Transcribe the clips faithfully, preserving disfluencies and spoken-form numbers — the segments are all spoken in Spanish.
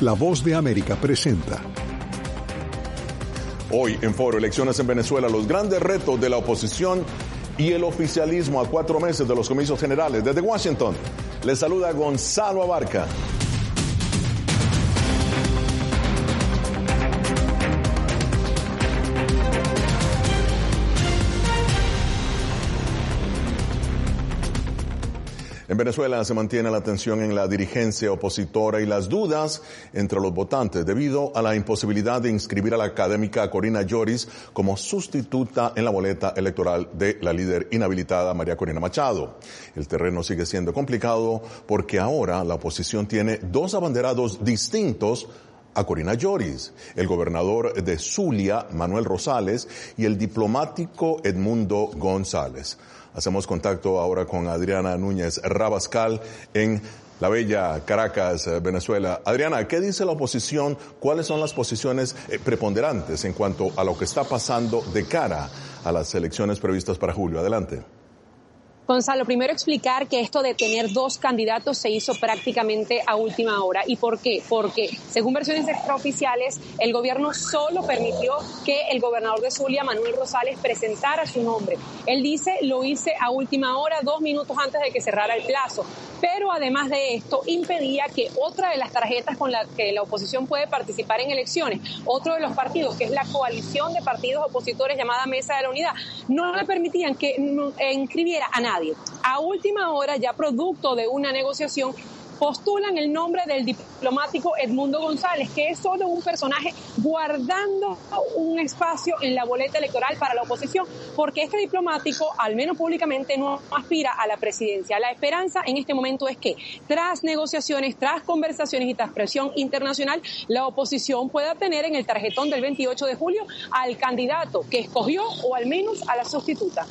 La Voz de América presenta. Hoy en Foro Elecciones en Venezuela, los grandes retos de la oposición y el oficialismo a cuatro meses de los comicios generales. Desde Washington, les saluda Gonzalo Abarca. En Venezuela se mantiene la tensión en la dirigencia opositora y las dudas entre los votantes debido a la imposibilidad de inscribir a la académica Corina Lloris como sustituta en la boleta electoral de la líder inhabilitada María Corina Machado. El terreno sigue siendo complicado porque ahora la oposición tiene dos abanderados distintos a Corina Lloris, el gobernador de Zulia, Manuel Rosales, y el diplomático Edmundo González. Hacemos contacto ahora con Adriana Núñez Rabascal en la bella Caracas, Venezuela. Adriana, ¿qué dice la oposición? ¿Cuáles son las posiciones preponderantes en cuanto a lo que está pasando de cara a las elecciones previstas para julio? Adelante. Gonzalo, primero explicar que esto de tener dos candidatos se hizo prácticamente a última hora. ¿Y por qué? Porque, según versiones extraoficiales, el gobierno solo permitió que el gobernador de Zulia, Manuel Rosales, presentara su nombre. Él dice, lo hice a última hora, dos minutos antes de que cerrara el plazo. Pero además de esto, impedía que otra de las tarjetas con la que la oposición puede participar en elecciones, otro de los partidos, que es la coalición de partidos opositores llamada Mesa de la Unidad, no le permitían que inscribiera a nadie. A última hora, ya producto de una negociación, postulan el nombre del diplomático Edmundo González, que es solo un personaje guardando un espacio en la boleta electoral para la oposición, porque este diplomático, al menos públicamente, no aspira a la presidencia. La esperanza en este momento es que, tras negociaciones, tras conversaciones y tras presión internacional, la oposición pueda tener en el tarjetón del veintiocho de julio al candidato que escogió, o al menos a la sustituta.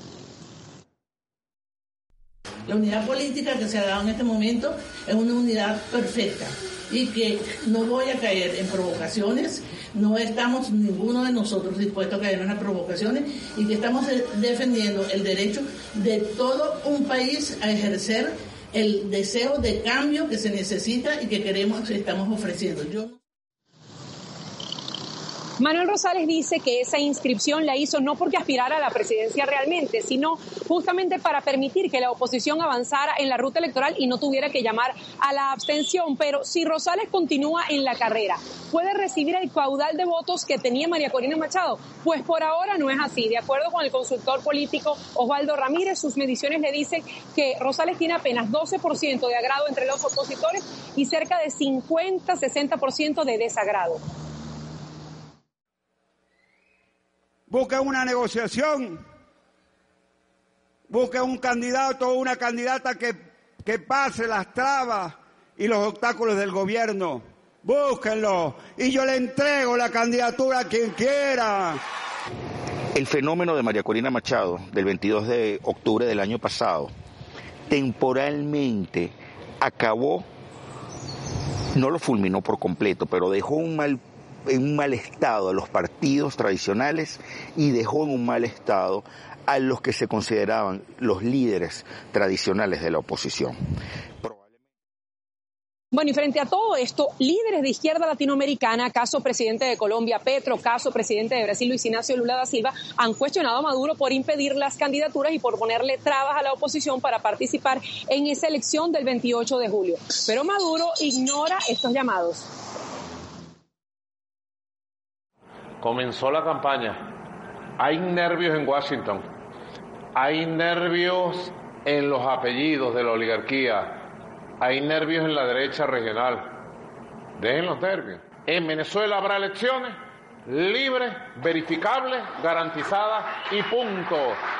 La unidad política que se ha dado en este momento es una unidad perfecta y que no voy a caer en provocaciones, no estamos ninguno de nosotros dispuestos a caer en las provocaciones y que estamos defendiendo el derecho de todo un país a ejercer el deseo de cambio que se necesita y que queremos, que estamos ofreciendo. Yo no... Manuel Rosales dice que esa inscripción la hizo no porque aspirara a la presidencia realmente, sino justamente para permitir que la oposición avanzara en la ruta electoral y no tuviera que llamar a la abstención. Pero si Rosales continúa en la carrera, ¿puede recibir el caudal de votos que tenía María Corina Machado? Pues por ahora no es así. De acuerdo con el consultor político Osvaldo Ramírez, sus mediciones le dicen que Rosales tiene apenas doce por ciento de agrado entre los opositores y cerca de cincuenta a sesenta por ciento de desagrado. Busca una negociación, busca un candidato o una candidata que, que pase las trabas y los obstáculos del gobierno. Búsquenlo y yo le entrego la candidatura a quien quiera. El fenómeno de María Corina Machado del veintidós de octubre del año pasado temporalmente acabó, no lo fulminó por completo, pero dejó un mal en un mal estado a los partidos tradicionales y dejó en un mal estado a los que se consideraban los líderes tradicionales de la oposición. Bueno, y frente a todo esto, líderes de izquierda latinoamericana, caso presidente de Colombia Petro, caso presidente de Brasil Luis Ignacio Lula da Silva, han cuestionado a Maduro por impedir las candidaturas y por ponerle trabas a la oposición para participar en esa elección del veintiocho de julio. Pero Maduro ignora estos llamados. Comenzó la campaña. Hay nervios en Washington. Hay nervios en los apellidos de la oligarquía. Hay nervios en la derecha regional. Dejen los nervios. En Venezuela habrá elecciones libres, verificables, garantizadas y punto.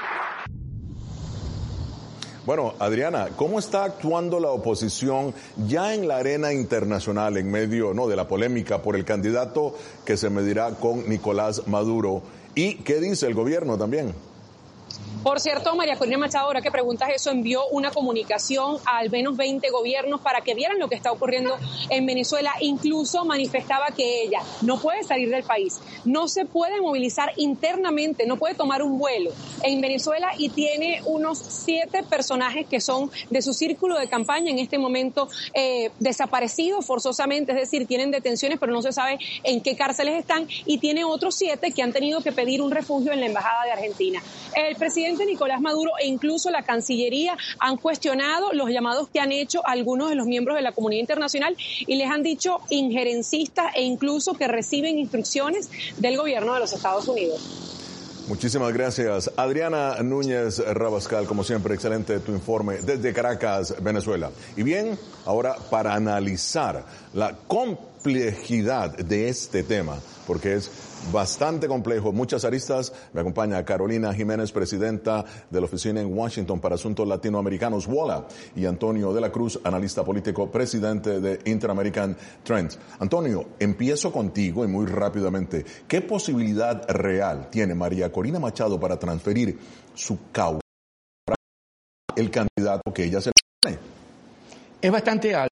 Bueno, Adriana, ¿cómo está actuando la oposición ya en la arena internacional en medio no de la polémica por el candidato que se medirá con Nicolás Maduro? ¿Y qué dice el gobierno también? Por cierto, María Corina Machado, ahora que preguntas eso, envió una comunicación a al menos veinte gobiernos para que vieran lo que está ocurriendo en Venezuela. Incluso manifestaba que ella no puede salir del país, no se puede movilizar internamente, no puede tomar un vuelo en Venezuela, y tiene unos siete personajes que son de su círculo de campaña en este momento eh, desaparecidos forzosamente, es decir, tienen detenciones pero no se sabe en qué cárceles están, y tiene otros siete que han tenido que pedir un refugio en la Embajada de Argentina. El presidente Nicolás Maduro e incluso la Cancillería han cuestionado los llamados que han hecho algunos de los miembros de la comunidad internacional y les han dicho injerencistas e incluso que reciben instrucciones del gobierno de los Estados Unidos. Muchísimas gracias. Adriana Núñez Rabascal, como siempre, excelente tu informe desde Caracas, Venezuela. Y bien, ahora para analizar la complejidad de este tema, porque es bastante complejo, muchas aristas, me acompaña Carolina Jiménez, presidenta de la oficina en Washington para asuntos latinoamericanos, WOLA, y Antonio de la Cruz, analista político, presidente de Interamerican Trends. Antonio, empiezo contigo y muy rápidamente, ¿qué posibilidad real tiene María Corina Machado para transferir su causa el candidato que ella se le pone? Es bastante alto.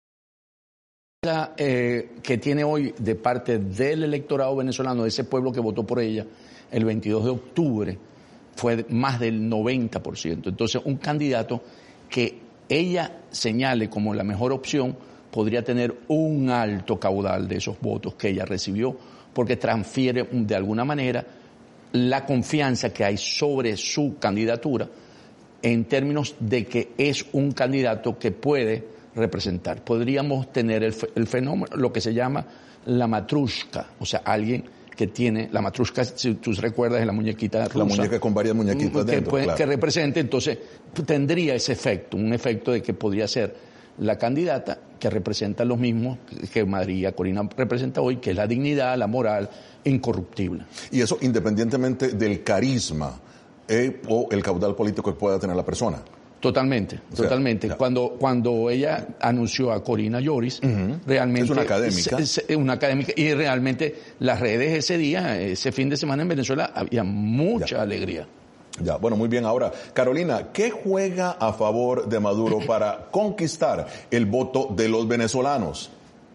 Eh, que tiene hoy de parte del electorado venezolano, de ese pueblo que votó por ella el veintidós de octubre, fue más del noventa por ciento. Entonces, un candidato que ella señale como la mejor opción podría tener un alto caudal de esos votos que ella recibió, porque transfiere de alguna manera la confianza que hay sobre su candidatura en términos de que es un candidato que puede representar. Podríamos tener el, el fenómeno, lo que se llama la matrushka, o sea, alguien que tiene, la matrushka, si tú recuerdas, es la muñequita rusa. La muñeca con varias muñequitas que, dentro, puede, claro. que represente, entonces tendría ese efecto, un efecto de que podría ser la candidata que representa los mismos que María Corina representa hoy, que es la dignidad, la moral, incorruptible. Y eso independientemente del carisma eh, o el caudal político que pueda tener la persona. Totalmente, o sea, totalmente. Ya. Cuando cuando ella anunció a Corina Yoris, uh-huh. realmente... Es una académica. Es, es una académica. Y realmente las redes ese día, ese fin de semana en Venezuela, había mucha ya. alegría. Ya, bueno, muy bien. Ahora, Carolina, ¿qué juega a favor de Maduro para conquistar el voto de los venezolanos?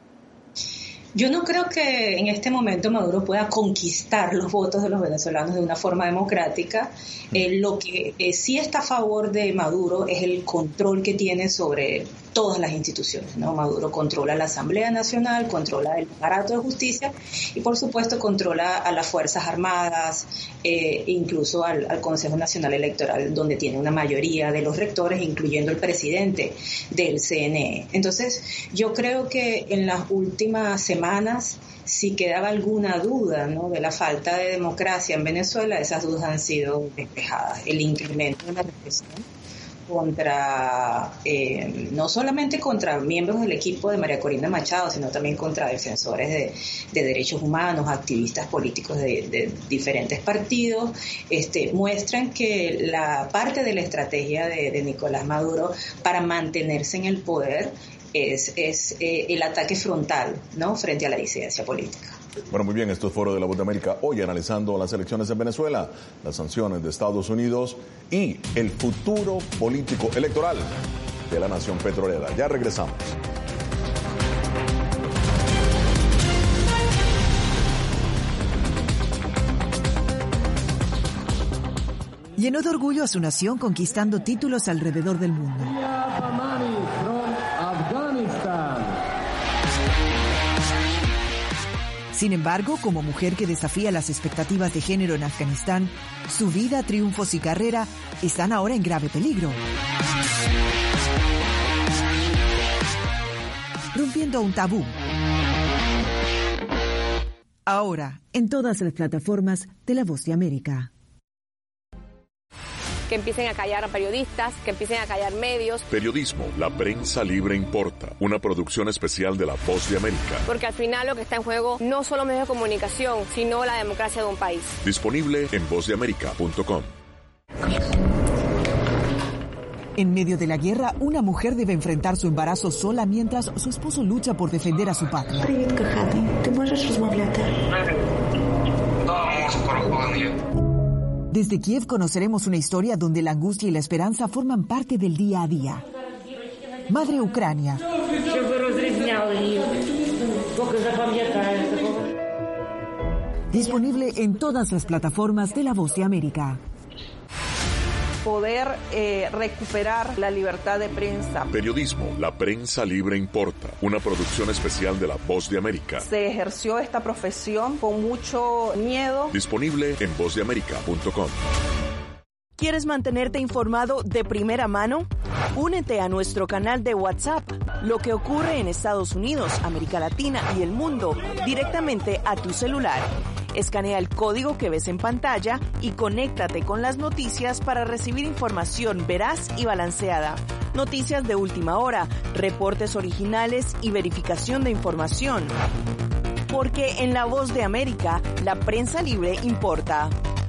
Yo no creo que en este momento Maduro pueda conquistar los votos de los venezolanos de una forma democrática. Eh, lo que eh, sí está a favor de Maduro es el control que tiene sobre todas las instituciones, ¿no? Maduro controla la Asamblea Nacional, controla el aparato de justicia y, por supuesto, controla a las Fuerzas Armadas, eh, incluso al, al Consejo Nacional Electoral, donde tiene una mayoría de los rectores, incluyendo el presidente del C N E. Entonces, yo creo que en las últimas semanas, si quedaba alguna duda, ¿no?, de la falta de democracia en Venezuela, esas dudas han sido despejadas. El incremento de la represión contra, eh, no solamente contra miembros del equipo de María Corina Machado, sino también contra defensores de, de derechos humanos, activistas políticos de, de diferentes partidos, este, muestran que la parte de la estrategia de, de Nicolás Maduro para mantenerse en el poder es, es eh, el ataque frontal, ¿no?, frente a la disidencia política. Bueno, muy bien, esto es Foro de la Voz de América, hoy analizando las elecciones en Venezuela, las sanciones de Estados Unidos y el futuro político electoral de la nación petrolera. Ya regresamos. Llenó de orgullo a su nación conquistando títulos alrededor del mundo. Sin embargo, como mujer que desafía las expectativas de género en Afganistán, su vida, triunfos y carrera están ahora en grave peligro. Rompiendo un tabú. Ahora, en todas las plataformas de La Voz de América. Que empiecen a callar a periodistas, que empiecen a callar medios. Periodismo, la prensa libre importa. Una producción especial de La Voz de América. Porque al final lo que está en juego no solo medios de comunicación, sino la democracia de un país. Disponible en voz de américa punto com. En medio de la guerra, una mujer debe enfrentar su embarazo sola mientras su esposo lucha por defender a su patria. Привіт, коханий. Ти можеш розмовляти? Desde Kiev conoceremos una historia donde la angustia y la esperanza forman parte del día a día. Madre Ucrania. Disponible en todas las plataformas de La Voz de América. Poder eh, recuperar la libertad de prensa. Periodismo, la prensa libre importa. Una producción especial de La Voz de América. Se ejerció esta profesión con mucho miedo. Disponible en voz de américa punto com. ¿Quieres mantenerte informado de primera mano? Únete a nuestro canal de WhatsApp. Lo que ocurre en Estados Unidos, América Latina y el mundo directamente a tu celular. Escanea el código que ves en pantalla y conéctate con las noticias para recibir información veraz y balanceada. Noticias de última hora, reportes originales y verificación de información. Porque en La Voz de América, la prensa libre importa.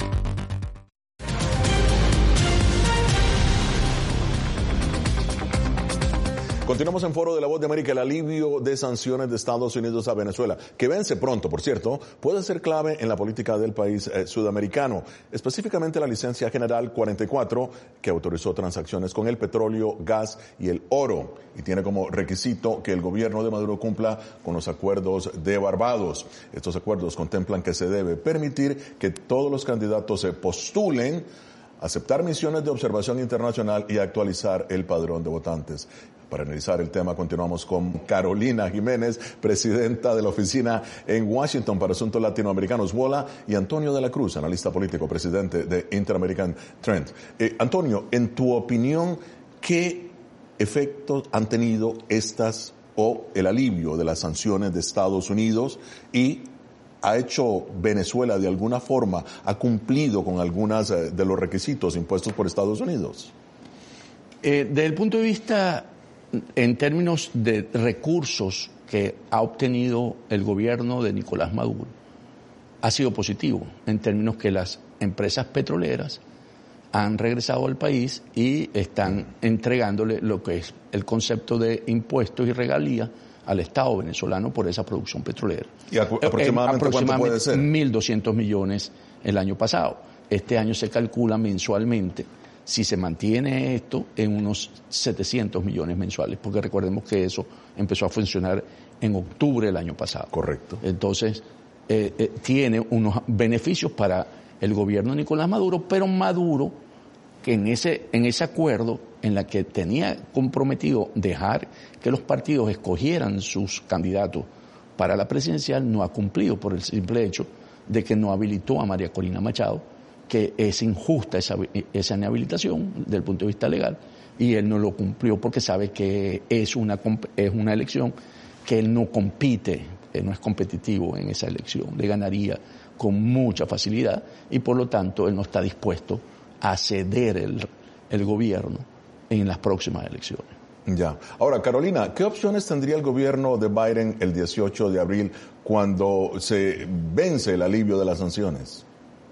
Continuamos en Foro de la Voz de América. El alivio de sanciones de Estados Unidos a Venezuela, que vence pronto, por cierto, puede ser clave en la política del país eh, sudamericano, específicamente la licencia general cuarenta y cuatro, que autorizó transacciones con el petróleo, gas y el oro, y tiene como requisito que el gobierno de Maduro cumpla con los acuerdos de Barbados. Estos acuerdos contemplan que se debe permitir que todos los candidatos se postulen, aceptar misiones de observación internacional y actualizar el padrón de votantes. Para analizar el tema, continuamos con Carolina Jiménez, presidenta de la oficina en Washington para Asuntos Latinoamericanos, WOLA, y Antonio de la Cruz, analista político, presidente de Inter-American Trend. Eh, Antonio, en tu opinión, ¿qué efectos han tenido estas o el alivio de las sanciones de Estados Unidos y ha hecho Venezuela de alguna forma, ha cumplido con algunas eh, de los requisitos impuestos por Estados Unidos? Eh, desde el punto de vista, en términos de recursos que ha obtenido el gobierno de Nicolás Maduro, ha sido positivo, en términos que las empresas petroleras han regresado al país y están entregándole lo que es el concepto de impuestos y regalías al Estado venezolano por esa producción petrolera. ¿Y aproximadamente, eh, aproximadamente cuánto puede ser? mil doscientos millones el año pasado. Este año se calcula mensualmente, si se mantiene esto, en unos setecientos millones mensuales, porque recordemos que eso empezó a funcionar en octubre del año pasado. Correcto. Entonces, eh, eh, tiene unos beneficios para el gobierno de Nicolás Maduro, pero Maduro, que en ese, en ese acuerdo en la que tenía comprometido dejar que los partidos escogieran sus candidatos para la presidencial, no ha cumplido por el simple hecho de que no habilitó a María Corina Machado, que es injusta esa, esa inhabilitación desde el punto de vista legal, y él no lo cumplió porque sabe que es una, es una elección que él no compite, él no es competitivo en esa elección, le ganaría con mucha facilidad y por lo tanto él no está dispuesto a ceder el, el gobierno en las próximas elecciones. Ya. Ahora, Carolina, ¿qué opciones tendría el gobierno de Biden el dieciocho de abril cuando se vence el alivio de las sanciones?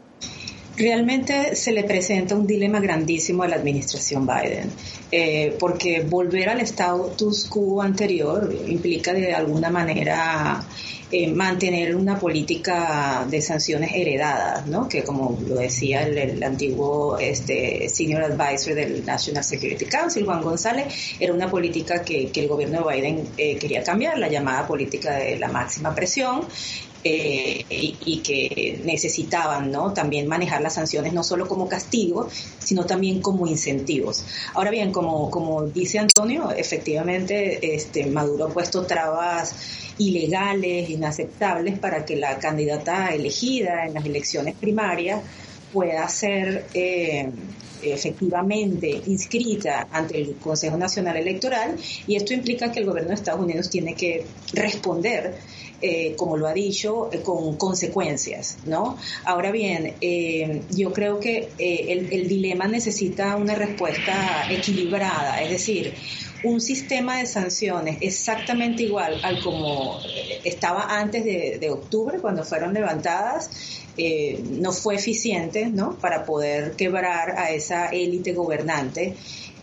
Realmente se le presenta un dilema grandísimo a la administración Biden, eh, porque volver al status quo anterior implica de alguna manera eh, mantener una política de sanciones heredadas, ¿no? Que como lo decía el, el antiguo este, senior advisor del National Security Council, Juan González, era una política que, que el gobierno de Biden eh, quería cambiar, la llamada política de la máxima presión. Eh, y, y que necesitaban, ¿no?, también manejar las sanciones no solo como castigo, sino también como incentivos. Ahora bien, como, como dice Antonio, efectivamente este, Maduro ha puesto trabas ilegales, inaceptables para que la candidata elegida en las elecciones primarias pueda ser eh, efectivamente inscrita ante el Consejo Nacional Electoral, y esto implica que el gobierno de Estados Unidos tiene que responder Eh, como lo ha dicho, eh, con consecuencias, ¿no? Ahora bien, eh, yo creo que eh, el, el dilema necesita una respuesta equilibrada, es decir, un sistema de sanciones exactamente igual al como estaba antes de, de octubre, cuando fueron levantadas, eh, no fue eficiente, ¿no?, para poder quebrar a esa élite gobernante.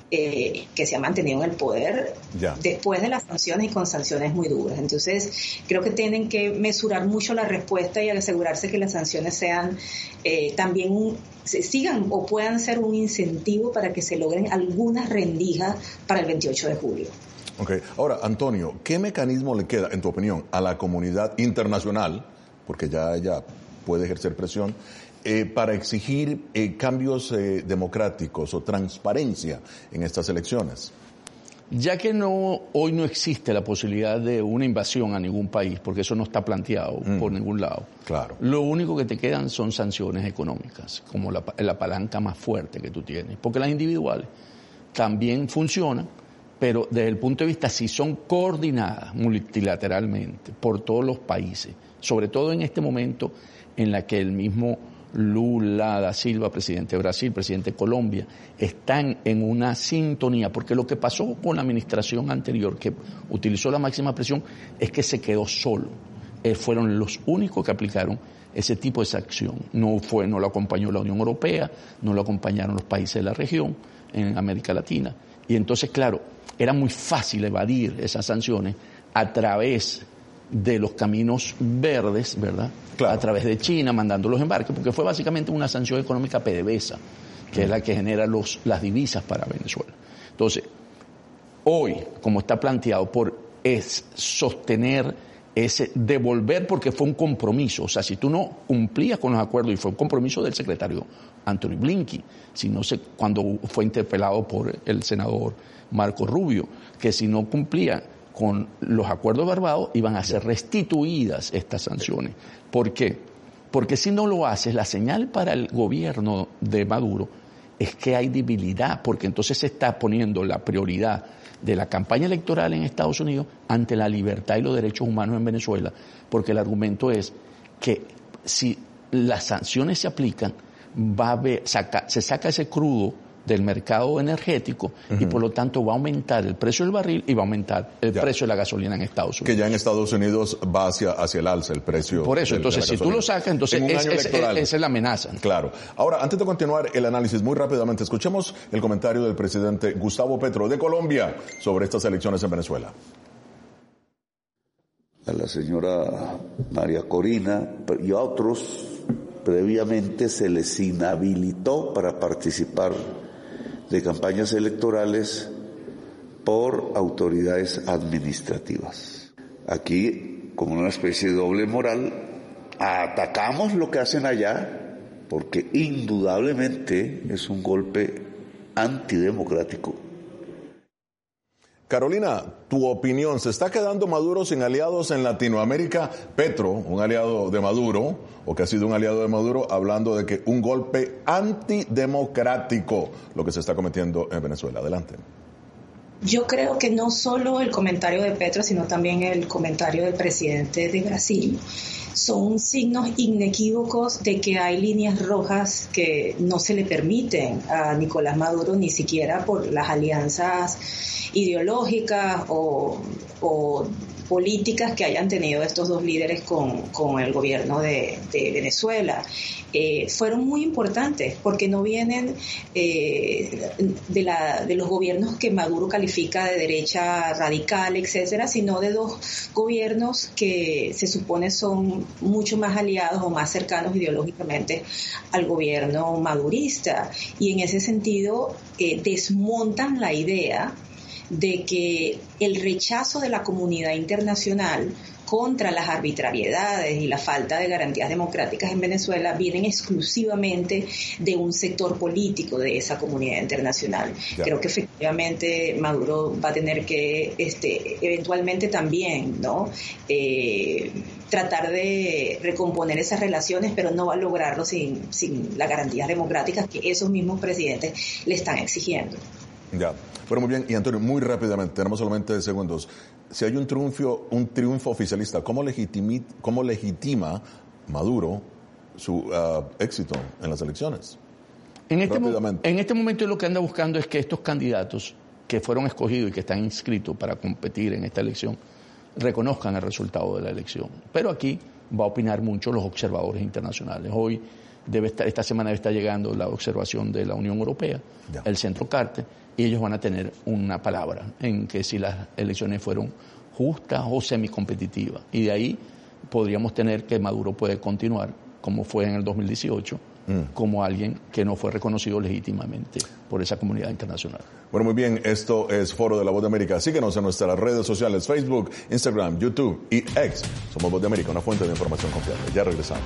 eh, que se ha mantenido en el poder ya. después de las sanciones y con sanciones muy duras. Entonces, creo que tienen que mesurar mucho la respuesta y asegurarse que las sanciones sean eh, también un, se sigan o puedan ser un incentivo para que se logren algunas rendijas para el veintiocho de julio. Ok, ahora, Antonio, ¿qué mecanismo le queda, en tu opinión, a la comunidad internacional, porque ya ella puede ejercer presión, eh, para exigir eh, cambios eh, democráticos o transparencia en estas elecciones? Ya que no hoy no existe la posibilidad de una invasión a ningún país, porque eso no está planteado mm. por ningún lado, claro. Lo único que te quedan son sanciones económicas, como la, la palanca más fuerte que tú tienes, porque las individuales también funcionan, pero desde el punto de vista, si son coordinadas multilateralmente por todos los países, sobre todo en este momento en la que el mismo Lula da Silva, presidente de Brasil, presidente de Colombia, están en una sintonía, porque lo que pasó con la administración anterior, que utilizó la máxima presión, es que se quedó solo. Eh, fueron los únicos que aplicaron ese tipo de sanción. No fue, no lo acompañó la Unión Europea, no lo acompañaron los países de la región, en América Latina. Y entonces, claro, era muy fácil evadir esas sanciones a través de los caminos verdes, ¿verdad? Claro. A través de China, mandando los embarques, porque fue básicamente una sanción económica PDVSA, que mm. es la que genera los, las divisas para Venezuela. Entonces, hoy, como está planteado, por es sostener ese, devolver, porque fue un compromiso. O sea, si tú no cumplías con los acuerdos, y fue un compromiso del secretario Anthony Blinken, si no sé, cuando fue interpelado por el senador Marco Rubio, que si no cumplía con los acuerdos barbados, iban a ser restituidas estas sanciones. ¿Por qué? Porque si no lo haces, la señal para el gobierno de Maduro es que hay debilidad, porque entonces se está poniendo la prioridad de la campaña electoral en Estados Unidos ante la libertad y los derechos humanos en Venezuela, porque el argumento es que si las sanciones se aplican, va a haber, saca, se saca ese crudo del mercado energético uh-huh. y por lo tanto va a aumentar el precio del barril y va a aumentar el ya. precio de la gasolina en Estados Unidos. Que ya en Estados Unidos va hacia, hacia el alza el precio. Por eso, del, entonces si tú lo sacas, entonces es, es, es, esa es la amenaza. Claro. Ahora, antes de continuar el análisis, muy rápidamente, escuchemos el comentario del presidente Gustavo Petro de Colombia sobre estas elecciones en Venezuela. A la señora María Corina y a otros previamente se les inhabilitó para participar de campañas electorales por autoridades administrativas. Aquí, como una especie de doble moral, atacamos lo que hacen allá, porque indudablemente es un golpe antidemocrático. Carolina, tu opinión, ¿se está quedando Maduro sin aliados en Latinoamérica? Petro, un aliado de Maduro, o que ha sido un aliado de Maduro, hablando de que un golpe antidemocrático lo que se está cometiendo en Venezuela. Adelante. Yo creo que no solo el comentario de Petro, sino también el comentario del presidente de Brasil son signos inequívocos de que hay líneas rojas que no se le permiten a Nicolás Maduro, ni siquiera por las alianzas ideológicas o, o políticas que hayan tenido estos dos líderes con, con el gobierno de, de Venezuela. Eh, fueron muy importantes porque no vienen eh, de, la, de los gobiernos que Maduro califica de derecha radical, etcétera, sino de dos gobiernos que se supone son mucho más aliados o más cercanos ideológicamente al gobierno madurista. Y en ese sentido eh, desmontan la idea de que el rechazo de la comunidad internacional contra las arbitrariedades y la falta de garantías democráticas en Venezuela vienen exclusivamente de un sector político de esa comunidad internacional. Ya. Creo que efectivamente Maduro va a tener que este, eventualmente también, ¿no? Eh, tratar de recomponer esas relaciones, pero no va a lograrlo sin, sin las garantías democráticas que esos mismos presidentes le están exigiendo. Ya, bueno, muy bien. Y Antonio, muy rápidamente, tenemos solamente segundos. Si hay un triunfo, un triunfo oficialista, ¿cómo, legitimi, cómo legitima Maduro su uh, éxito en las elecciones? En este, en este momento lo que anda buscando es que estos candidatos que fueron escogidos y que están inscritos para competir en esta elección reconozcan el resultado de la elección. Pero aquí va a opinar mucho los observadores internacionales. Hoy debe estar, esta semana debe estar llegando la observación de la Unión Europea, ya. el Centro Carter, y ellos van a tener una palabra en que si las elecciones fueron justas o semicompetitivas. Y de ahí podríamos tener que Maduro puede continuar, como fue en el dos mil dieciocho, mm. como alguien que no fue reconocido legítimamente por esa comunidad internacional. Bueno, muy bien, esto es Foro de la Voz de América. Síguenos en nuestras redes sociales, Facebook, Instagram, YouTube y X. Somos Voz de América, una fuente de información confiable. Ya regresamos.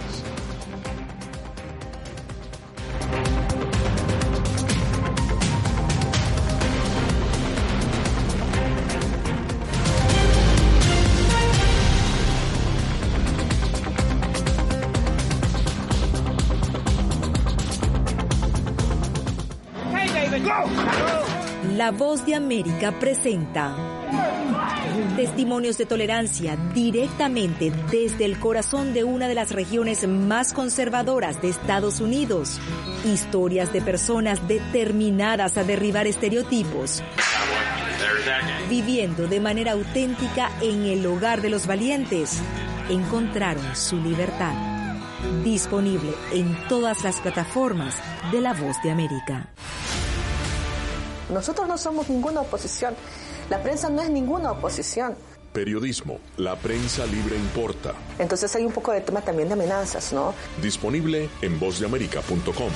La Voz de América presenta testimonios de tolerancia directamente desde el corazón de una de las regiones más conservadoras de Estados Unidos. Historias de personas determinadas a derribar estereotipos, viviendo de manera auténtica en el hogar de los valientes. Encontraron su libertad. Disponible en todas las plataformas de La Voz de América. Nosotros no somos ninguna oposición. La prensa no es ninguna oposición. Periodismo. La prensa libre importa. Entonces hay un poco de tema también de amenazas, ¿no? Disponible en voz de américa punto com.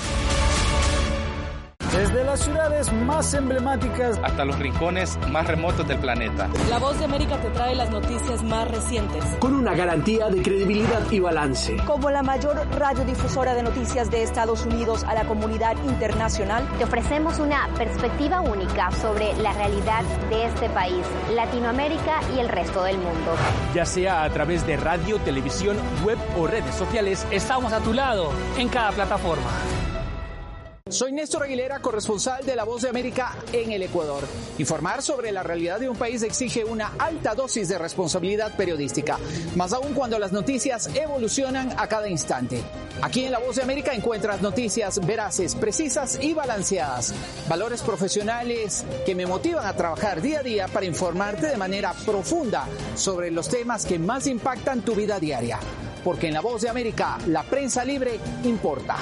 Desde las ciudades más emblemáticas hasta los rincones más remotos del planeta. La Voz de América te trae las noticias más recientes. Con una garantía de credibilidad y balance. Como la mayor radiodifusora de noticias de Estados Unidos a la comunidad internacional, te ofrecemos una perspectiva única sobre la realidad de este país, Latinoamérica y el resto del mundo. Ya sea a través de radio, televisión, web o redes sociales, estamos a tu lado en cada plataforma. Soy Néstor Aguilera, corresponsal de La Voz de América en el Ecuador. Informar sobre la realidad de un país exige una alta dosis de responsabilidad periodística, más aún cuando las noticias evolucionan a cada instante. Aquí en La Voz de América encuentras noticias veraces, precisas y balanceadas. Valores profesionales que me motivan a trabajar día a día para informarte de manera profunda sobre los temas que más impactan tu vida diaria. Porque en La Voz de América, la prensa libre importa.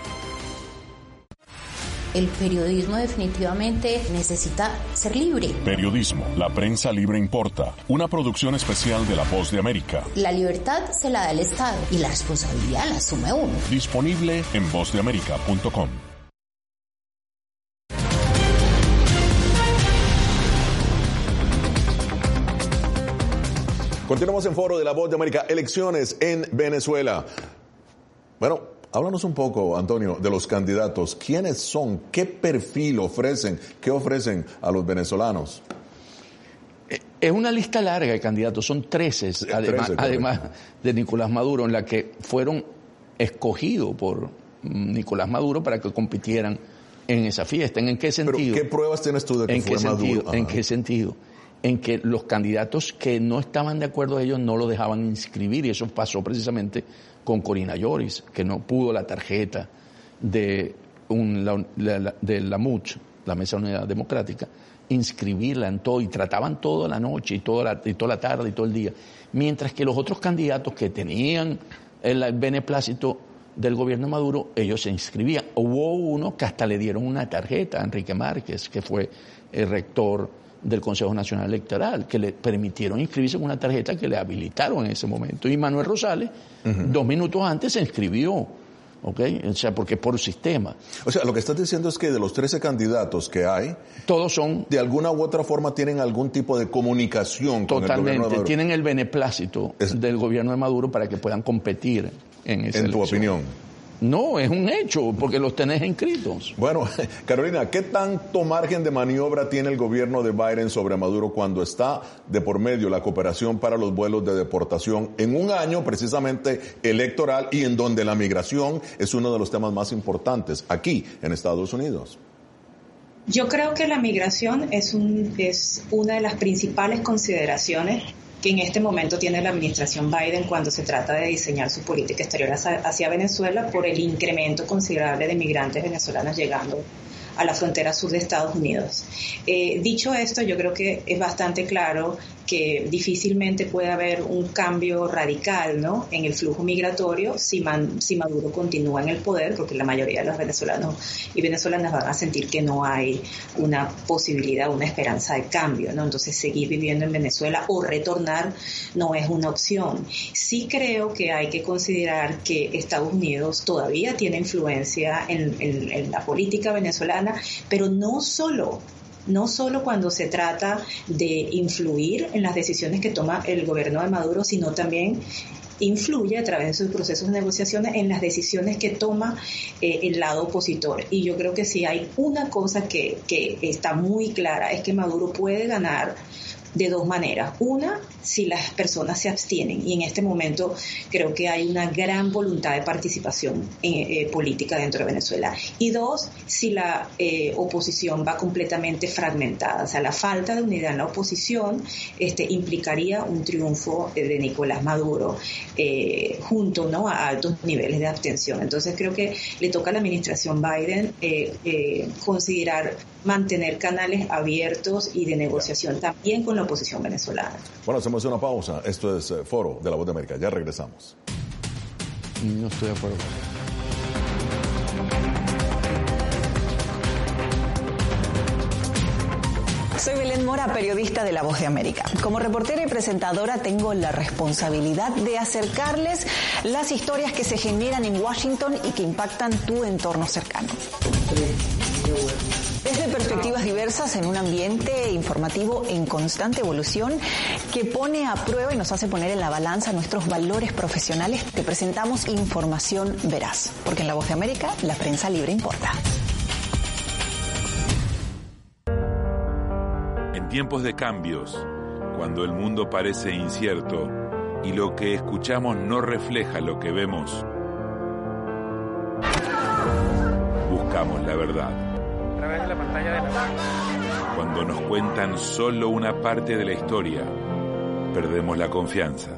El periodismo definitivamente necesita ser libre. Periodismo, la prensa libre importa. Una producción especial de La Voz de América. La libertad se la da el Estado y la responsabilidad la asume uno. Disponible en voz de américa punto com. Continuamos en Foro de la Voz de América. Elecciones en Venezuela. Bueno, háblanos un poco, Antonio, de los candidatos. ¿Quiénes son? ¿Qué perfil ofrecen? ¿Qué ofrecen a los venezolanos? Es una lista larga de candidatos, son trece, sí, además, trece además de Nicolás Maduro, en la que fueron escogidos por Nicolás Maduro para que compitieran en esa fiesta. ¿En qué sentido? ¿Pero qué pruebas tienes tú de que ¿En fue qué Maduro? Sentido? ¿En qué sentido? En que los candidatos que no estaban de acuerdo a ellos no lo dejaban inscribir, y eso pasó precisamente con Corina Lloris, que no pudo la tarjeta de, un, la, la, de la M U C, la Mesa de Unidad Democrática, inscribirla en todo, y trataban toda la noche y toda la, y toda la tarde y todo el día, mientras que los otros candidatos que tenían el beneplácito del gobierno de Maduro, ellos se inscribían. Hubo uno que hasta le dieron una tarjeta a Enrique Márquez, que fue el rector del Consejo Nacional Electoral, que le permitieron inscribirse con una tarjeta que le habilitaron en ese momento. Y Manuel Rosales, uh-huh. dos minutos antes, se inscribió, ¿ok? O sea, porque por sistema. O sea, lo que estás diciendo es que de los trece candidatos que hay, todos son, de alguna u otra forma, tienen algún tipo de comunicación con el gobierno de Maduro. Totalmente, tienen el beneplácito es... del gobierno de Maduro para que puedan competir en esa En elección. tu opinión. No, es un hecho, porque los tenés inscritos. Bueno, Carolina, ¿qué tanto margen de maniobra tiene el gobierno de Biden sobre Maduro cuando está de por medio la cooperación para los vuelos de deportación en un año precisamente electoral y en donde la migración es uno de los temas más importantes aquí en Estados Unidos? Yo creo que la migración es, un, es una de las principales consideraciones que en este momento tiene la administración Biden cuando se trata de diseñar su política exterior hacia, hacia Venezuela, por el incremento considerable de migrantes venezolanos llegando a la frontera sur de Estados Unidos. Eh, dicho esto, yo creo que es bastante claro que difícilmente puede haber un cambio radical, ¿no?, en el flujo migratorio si, man, si Maduro continúa en el poder, porque la mayoría de los venezolanos y venezolanas van a sentir que no hay una posibilidad, una esperanza de cambio, ¿no? Entonces seguir viviendo en Venezuela o retornar no es una opción. Sí creo que hay que considerar que Estados Unidos todavía tiene influencia en, en, en la política venezolana, pero no solo no solo cuando se trata de influir en las decisiones que toma el gobierno de Maduro, sino también influye a través de sus procesos de negociaciones en las decisiones que toma eh, el lado opositor. Y yo creo que si hay una cosa que, que está muy clara, es que Maduro puede ganar de dos maneras. Una, si las personas se abstienen, y en este momento creo que hay una gran voluntad de participación eh, eh, política dentro de Venezuela. Y dos, si la eh, oposición va completamente fragmentada. O sea, la falta de unidad en la oposición este, implicaría un triunfo de Nicolás Maduro eh, junto, ¿no?, a altos niveles de abstención. Entonces creo que le toca a la administración Biden eh, eh, considerar mantener canales abiertos y de negociación también con la oposición venezolana. Bueno, hacemos una pausa. Esto es eh, Foro de la Voz de América. Ya regresamos. No estoy de acuerdo. Soy Belén Mora, periodista de La Voz de América. Como reportera y presentadora tengo la responsabilidad de acercarles las historias que se generan en Washington y que impactan tu entorno cercano. Desde perspectivas diversas en un ambiente informativo en constante evolución que pone a prueba y nos hace poner en la balanza nuestros valores profesionales, te presentamos información veraz, porque en La Voz de América la prensa libre importa. En tiempos de cambios, cuando el mundo parece incierto y lo que escuchamos no refleja lo que vemos, buscamos la verdad. A través de la pantalla de la... Cuando nos cuentan solo una parte de la historia, perdemos la confianza.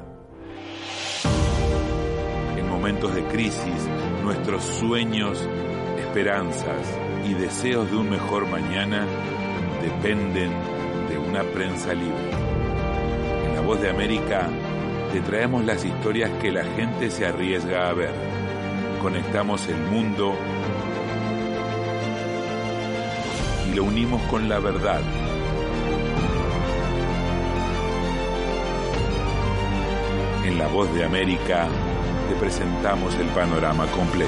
En momentos de crisis, nuestros sueños, esperanzas y deseos de un mejor mañana dependen de una prensa libre. En La Voz de América te traemos las historias que la gente se arriesga a ver. Conectamos el mundo y lo unimos con la verdad. En La Voz de América te presentamos el panorama completo.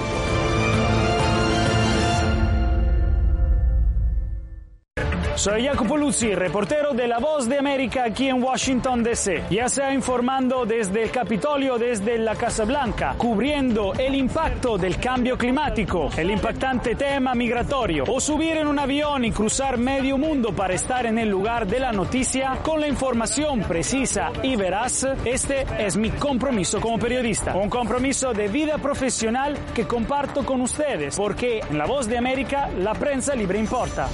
Soy Jacopo Luzzi, reportero de La Voz de América aquí en Washington, D C Ya sea informando desde el Capitolio, desde la Casa Blanca, cubriendo el impacto del cambio climático, el impactante tema migratorio, o subir en un avión y cruzar medio mundo para estar en el lugar de la noticia con la información precisa y veraz, este es mi compromiso como periodista. Un compromiso de vida profesional que comparto con ustedes, porque en La Voz de América la prensa libre importa.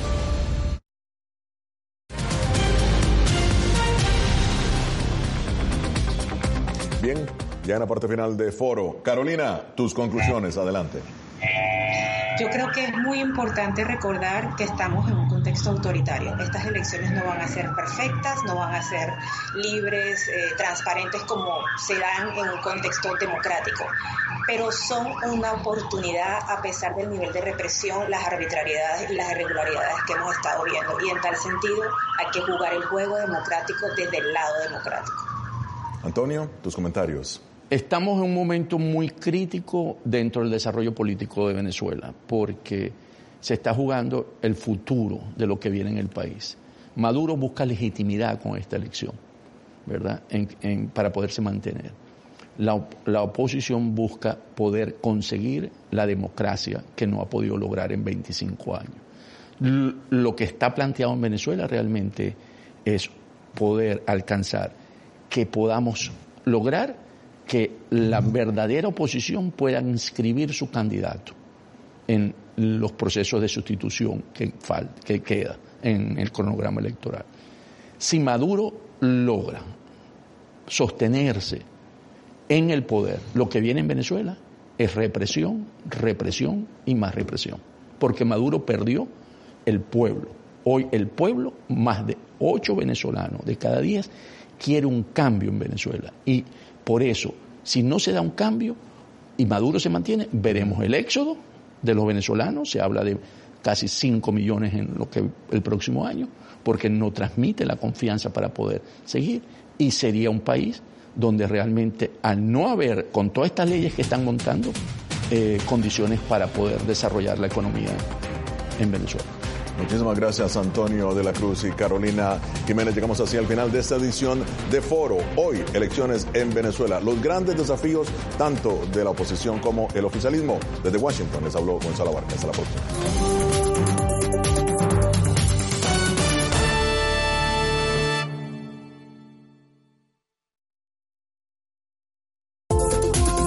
Bien, ya en la parte final de Foro. Carolina, tus conclusiones, adelante. Yo creo que es muy importante recordar que estamos en un contexto autoritario. Estas elecciones no van a ser perfectas, no van a ser libres, eh, transparentes como se dan en un contexto democrático, pero son una oportunidad a pesar del nivel de represión, las arbitrariedades y las irregularidades que hemos estado viendo. Y en tal sentido hay que jugar el juego democrático desde el lado democrático. Antonio, tus comentarios. Estamos en un momento muy crítico dentro del desarrollo político de Venezuela, porque se está jugando el futuro de lo que viene en el país. Maduro busca legitimidad con esta elección, ¿verdad?, en, en, para poderse mantener. La, la oposición busca poder conseguir la democracia que no ha podido lograr en veinticinco años. L- lo que está planteado en Venezuela realmente es poder alcanzar que podamos lograr que la verdadera oposición pueda inscribir su candidato en los procesos de sustitución que, falta, que queda en el cronograma electoral. Si Maduro logra sostenerse en el poder, lo que viene en Venezuela es represión, represión y más represión, porque Maduro perdió el pueblo. Hoy el pueblo, más de ocho venezolanos de cada diez, quiere un cambio en Venezuela. Y por eso, si no se da un cambio y Maduro se mantiene, veremos el éxodo de los venezolanos. Se habla de casi cinco millones en lo que el próximo año, porque no transmite la confianza para poder seguir. Y sería un país donde realmente, al no haber, con todas estas leyes que están montando, eh, condiciones para poder desarrollar la economía en Venezuela. Muchísimas gracias, Antonio de la Cruz y Carolina Jiménez. Llegamos así al final de esta edición de Foro. Hoy, elecciones en Venezuela. Los grandes desafíos tanto de la oposición como el oficialismo. Desde Washington les habló Gonzalo Vargas. Hasta la próxima.